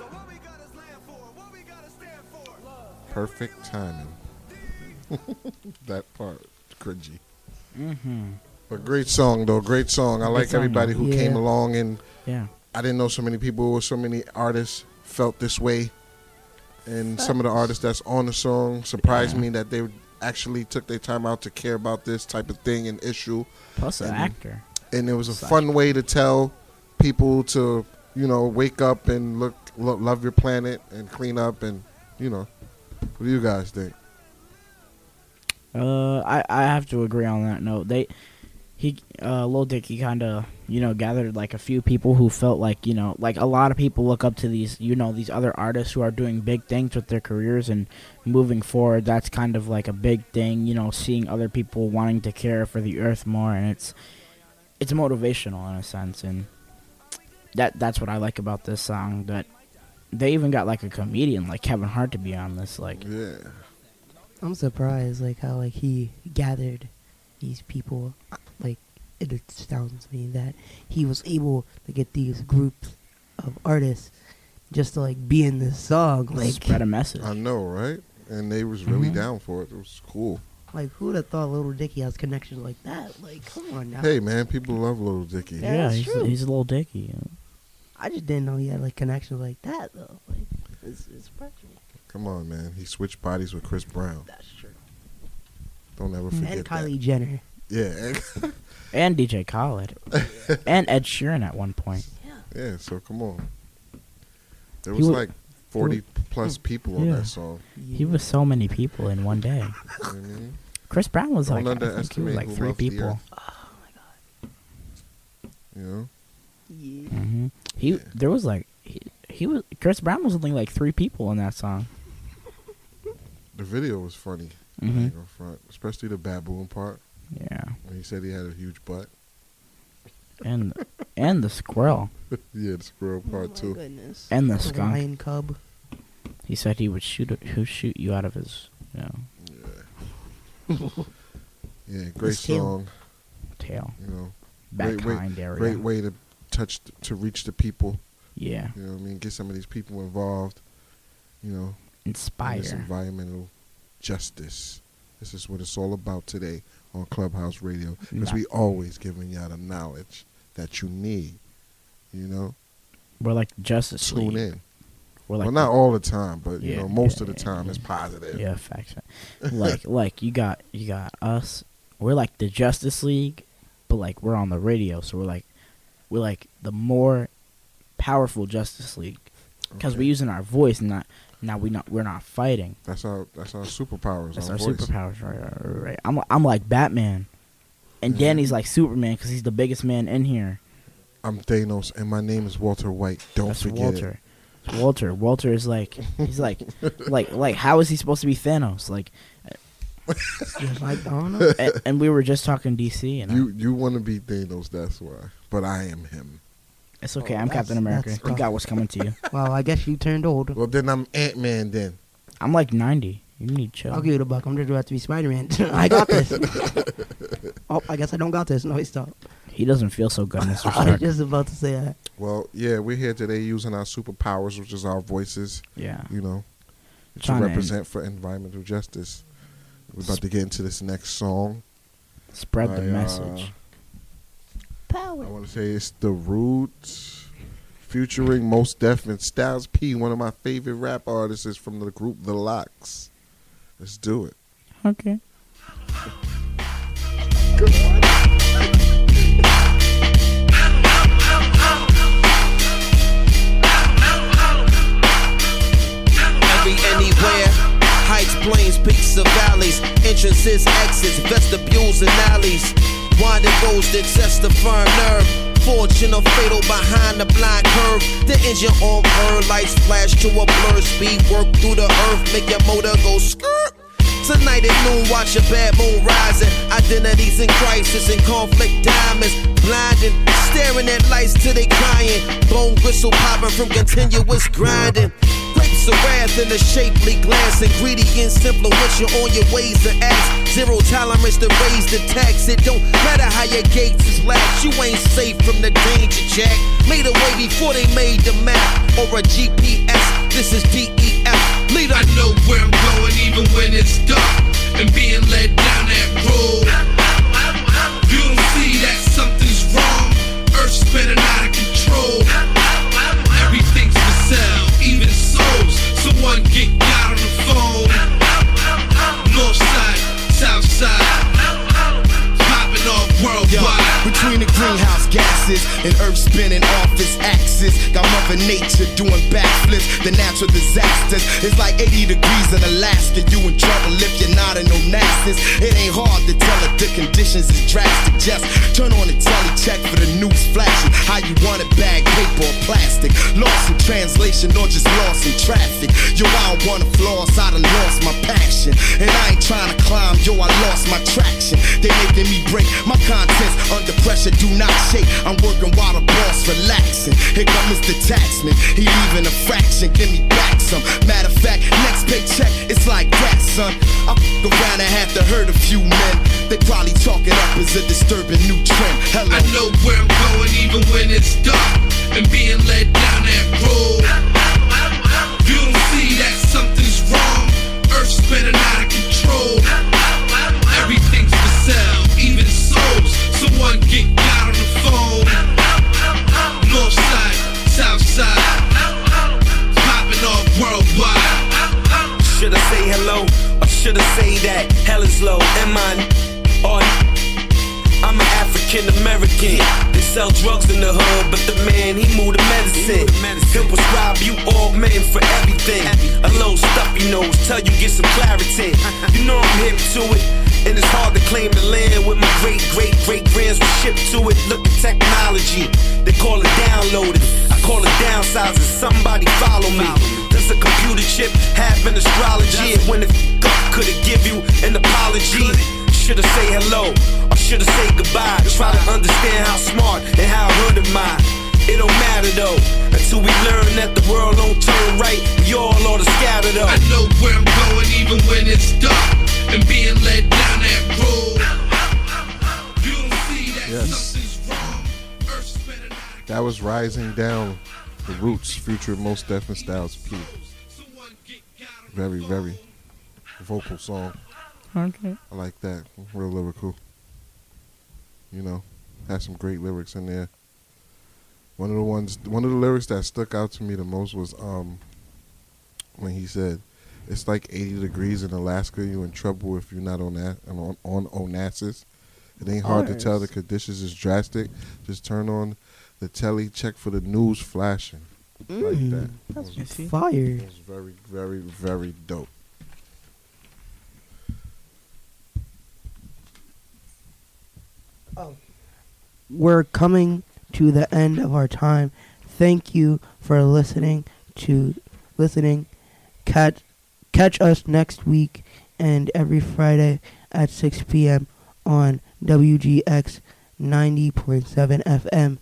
Perfect timing. That part, cringy. But great song, though. Great song. I like song, everybody who came along, and Yeah. I didn't know so many people, so many artists felt this way. And some of the artists that's on the song surprised me that they actually took their time out to care about this type of thing and issue. Plus an actor. And it was a fun way to tell people to, wake up and love your planet and clean up and, What do you guys think? I have to agree on that note. Lil Dicky kind of, gathered like a few people who felt like, like a lot of people look up to these, these other artists who are doing big things with their careers and moving forward. That's kind of like a big thing, seeing other people wanting to care for the earth more, and it's motivational in a sense, and that's what I like about this song. That they even got like a comedian like Kevin Hart to be on this. Like, yeah, I'm surprised like how like he gathered these people. Like it astounds me that he was able to get these groups of artists just to like be in this song, like spread a message. I know, right? And they was really down for it. It was cool. Like, who would have thought Lil Dicky has connections like that? Like, come on now. Hey, man, people love Lil Dicky. Yeah, he's a Lil Dicky. I just didn't know he had like connections like that though. Like, it's surprising. Come on, man. He switched bodies with Chris Brown. That's true. Don't ever forget and Kylie that. Jenner. Yeah. And DJ Khaled. And Ed Sheeran at one point. Yeah, so come on. There was like 40 plus people on that song. He was so many people in one day. Chris Brown was like, I think he was like 3 people. Oh my god. You know? Yeah. There was like Chris Brown was only like 3 people in that song. The video was funny. Especially the baboon part. Yeah. When he said he had a huge butt. And the squirrel. Yeah, the squirrel part too. Goodness. And the skunk. Lion cub. He said he would shoot you out of his, Yeah, great song. Tail. You know, Back behind area. Great way to reach the people. Yeah. You know what I mean? Get some of these people involved. You know. Inspire. This environmental justice. This is what it's all about today on Clubhouse Radio. Because we always giving y'all the knowledge that you need. You know? We're like Justice League. Tune in. We're like well, not all the time, but you know, most of the time it's positive. Yeah, facts. like you got us. We're like the Justice League, but like we're on the radio, so we're like the more powerful Justice League because we're using our voice, we're not fighting. That's our superpowers. That's our voice. Superpowers, right. I'm like Batman, and Danny's like Superman because he's the biggest man in here. I'm Thanos, and my name is Walter White. Don't forget Walter. it. Walter. Walter is like, he's like, how is he supposed to be Thanos? Like, I don't know. And we were just talking DC. And you want to be Thanos, that's why. But I am him. It's okay. I'm Captain America. You got what's coming to you. Well, I guess you turned old. Well, then I'm Ant-Man then. I'm like 90. You need to chill. I'll give you the buck. I'm just about to be Spider-Man. I got this. Oh, I guess I don't got this. No, he stopped. He doesn't feel so good, Mr. Stark. I was just about to say that. Well, yeah, we're here today using our superpowers, which is our voices. Yeah. You know, to represent for environmental justice. We're about to get into this next song. Spread the message. Power. I want to say it's The Roots, featuring Mos Def and Styles P, one of my favorite rap artists is from the group The Lox. Let's do it. Okay. Anywhere, heights, plains, peaks, or valleys, entrances, exits, vestibules, and alleys. Winding roads that test the firm nerve. Fortune or fatal behind the blind curve. The engine on burn, lights flash to a blur. Speed work through the earth, make your motor go skirt. Tonight at noon, watch a bad moon rising. Identities in crisis and conflict diamonds. Blinding, staring at lights till they crying. Bone gristle popping from continuous grinding. Grapes of wrath in a shapely glass. Ingredients influential on your ways to act. Zero tolerance to raise the tax. It don't matter how your gates is latched. You ain't safe from the danger, Jack. Made a way before they made the map or a GPS. This is DEF. Leader. I know where I'm going even when it's dark and being led down that road. You don't see that something's wrong. Earth's spinning out of control. Everything's for sale, even souls. Someone get God on the phone. North side, south side, popping off worldwide. Between the greenhouse gases and Earth spinning off its axis, got Mother Nature doing backflips. The natural disasters is like 80 degrees in Alaska. You in trouble if you're not in no NASA's. It ain't hard to tell if the conditions is drastic. Just turn on the telly, check for the news flashing. How you want it, bag, paper or plastic. Lost in translation or just lost in traffic. Yo, I don't wanna floss, I done lost my passion. And I ain't trying to climb, yo, I lost my traction. They making me break my contents under pressure, do not shake. I'm working while the boss relaxing. Here come Mr. Taxman, he leaving a fraction, give me back some. Matter of fact, next paycheck, it's like that, son. I f*** around and have to hurt a few men. They probably talk it up as a disturbing new trend. Hello. I know where I'm going even when it's dark and being led down that road. You don't see that something's wrong. Earth's spinning out of control. Everything's for sale, even souls. Someone get God on the phone. North side, south side, popping off worldwide. Should I say hello or should I say that hell is low? Am I on? I'm an African American. They sell drugs in the hood, but the man, he moved the medicine. He'll prescribe you all men for everything. A little stuffy nose, tell you get some clarity. You know I'm hip to it, and it's hard to claim the land with my great-great-great-grands were shipped to it. Look at technology, they call it downloaded. I call it downsizing, somebody follow me. There's a computer chip, half in astrology. And when it could it give you an apology? Should I say hello or should I say goodbye? Try to understand how smart and how hood am I. It don't matter though, until we learn that the world don't turn right. We all ought to scatter though. I know where I'm going even when it's dark and being led down that road. You don't see that something's wrong. Earth's spinning out. That was Rising Down, The Roots, featuring Mos Def and Styles P. Very, very vocal song. Okay. I like that. Real lyrical. You know, has some great lyrics in there. One of the lyrics that stuck out to me the most was when he said, "It's like 80 degrees in Alaska. You in trouble if you're not on Onassis. It ain't hard to tell the conditions is drastic. Just turn on the telly, check for the news flashing." Like that. That's fire. It was very, very, very dope. We're coming to the end of our time. Thank you for listening to listening. Catch us next week and every Friday at 6 p.m. on WGX 90.7 FM,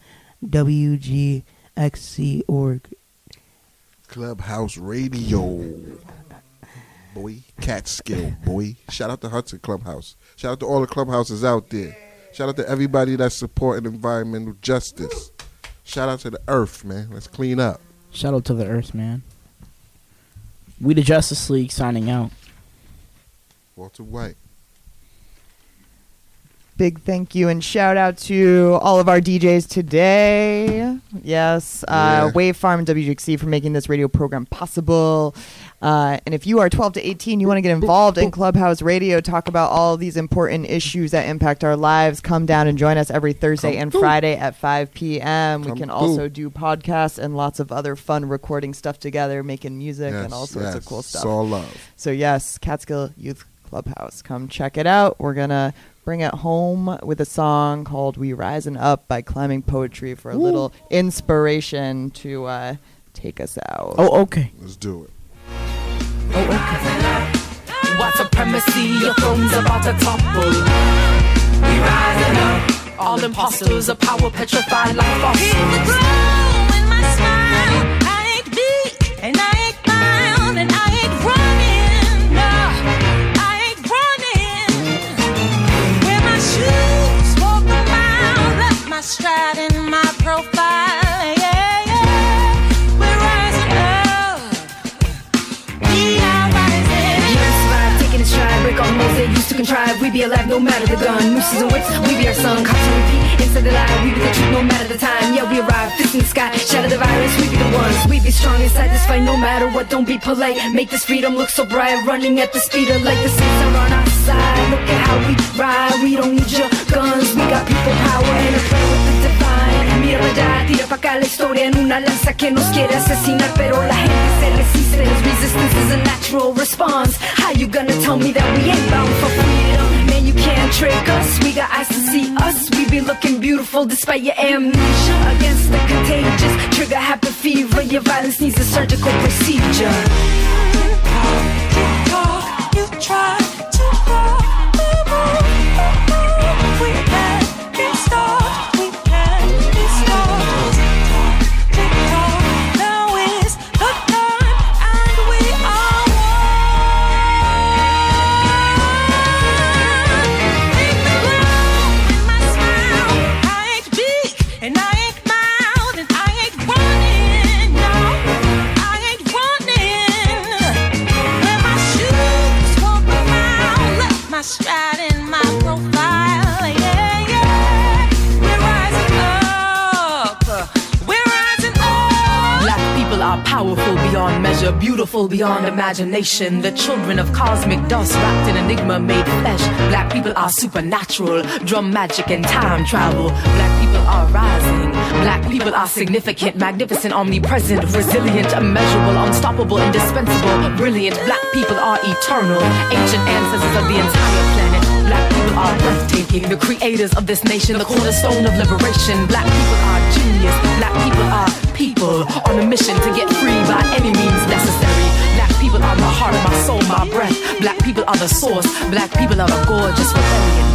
WGXC.org. Clubhouse Radio. Boy, Catskill, boy. Shout out to Hudson Clubhouse. Shout out to all the clubhouses out there. Shout out to everybody that's supporting environmental justice. Shout out to the earth, man. Let's clean up. Shout out to the earth, man. We the Justice League signing out. Walter White. Big thank you and shout out to all of our DJs today. Yes, Wavefarm and WGXC for making this radio program possible. And if you are 12 to 18, you want to get involved in Clubhouse Radio, talk about all these important issues that impact our lives, come down and join us every Thursday and Friday at 5 p.m. We can also do podcasts and lots of other fun recording stuff together, making music and all sorts of cool stuff. It's all love. So yes, Catskill Youth Clubhouse. Come check it out. We're going to bring it home with a song called We Rising Up by Climbing Poetry for a little inspiration to take us out. Oh, okay. Let's do it. Oh, okay. White supremacy, your throne's about to topple. We rising up. All imposters of power petrified like fossils. Keep the glow in my smile. I ain't beat and I ain't mild and I ain't running. No, I ain't running. Wear my shoes, walk around, left my stride in my profile. Break all the modes they used to contrive. We be alive no matter the gun. Nooses and whips, we be our son. Cops on repeat, instead of lie. We be the truth no matter the time. Yeah, we arrive, fist in the sky. Shatter the virus, we be the ones. We be strong inside this fight no matter what. Don't be polite. Make this freedom look so bright. Running at the speed of light. The saints are on our side. Look at how we ride. We don't need your guns. We got people power and a plan with the divine. Mira para allá, tira pa' acá la historia en una lanza que nos quiere asesinar. Pero la gente se resiste. Resistance is a natural response. How you gonna tell me that we ain't bound for freedom? Man, you can't trick us. We got eyes to see us. We be looking beautiful despite your amnesia. Against the contagious trigger happy fever. Your violence needs a surgical procedure. You try to rock the boat. We can be stopped. We can be stopped. TikTok, now is the time, and we are and I ain't mild and I ain't running. No, I ain't running. Wear my shoes, walk around, left my stride in my profile. Yeah, yeah. We're rising up. We're rising up. Black people are powerful beyond measure, beautiful beyond imagination. The children of cosmic dust wrapped in enigma made flesh. Black people are supernatural, drum magic and time travel. Black people are rising. Black people are significant, magnificent, omnipresent, resilient, immeasurable, unstoppable, indispensable, brilliant. Black people are eternal, ancient ancestors of the entire planet. Black people are breathtaking, the creators of this nation, the cornerstone of liberation. Black people are genius. Black people are people on a mission to get free by any means necessary. Black people are my heart, my soul, my breath. Black people are the source. Black people are a gorgeous rebellion.